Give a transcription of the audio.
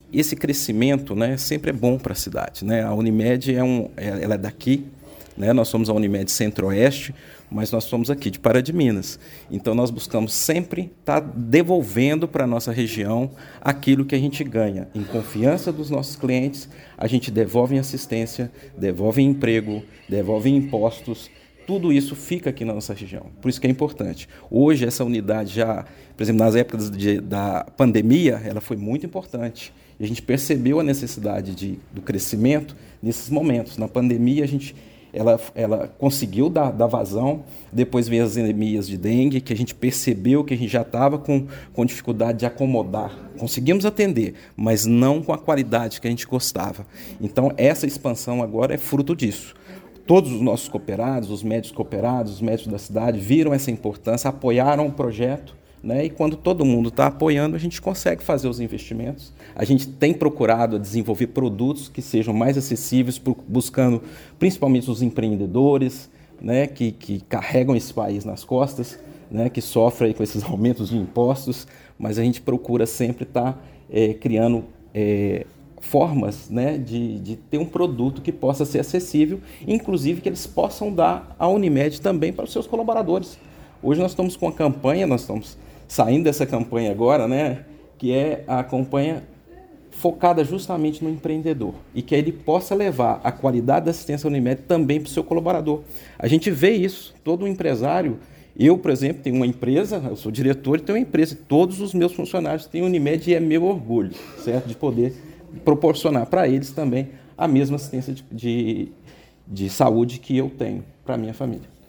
esse crescimento, né, sempre é bom para a cidade, né? A Unimed ela é daqui, né? Nós somos a Unimed Centro-Oeste, mas nós somos aqui de Pará de Minas. Então nós buscamos sempre estar devolvendo para a nossa região aquilo que a gente ganha. Em confiança dos nossos clientes, a gente devolve em assistência, devolve em emprego, devolve em impostos. Tudo isso fica aqui na nossa região. Por isso que é importante. Hoje essa unidade já, por exemplo, nas épocas da pandemia, ela foi muito importante. E a gente percebeu a necessidade do crescimento nesses momentos. Na pandemia, ela conseguiu dar vazão, depois veio as endemias de dengue, que a gente percebeu que a gente já estava com dificuldade de acomodar. Conseguimos atender, mas não com a qualidade que a gente gostava. Então, essa expansão agora é fruto disso. Todos os nossos cooperados, os médicos da cidade, viram essa importância, apoiaram o projeto, né? E quando todo mundo está apoiando, a gente consegue fazer os investimentos. A gente tem procurado desenvolver produtos que sejam mais acessíveis, buscando principalmente os empreendedores, né? que carregam esse país nas costas, né? Que sofrem com esses aumentos de impostos, mas a gente procura sempre estar criando formas, né, de ter um produto que possa ser acessível, inclusive que eles possam dar à Unimed também para os seus colaboradores. Hoje nós estamos com a campanha, nós estamos saindo dessa campanha agora, né, que é a campanha focada justamente no empreendedor e que ele possa levar a qualidade da assistência Unimed também para o seu colaborador. A gente vê isso, todo empresário. Eu, por exemplo, tenho uma empresa, eu sou diretor e tenho uma empresa, todos os meus funcionários têm Unimed e é meu orgulho, certo, de poder proporcionar para eles também a mesma assistência de saúde que eu tenho para a minha família.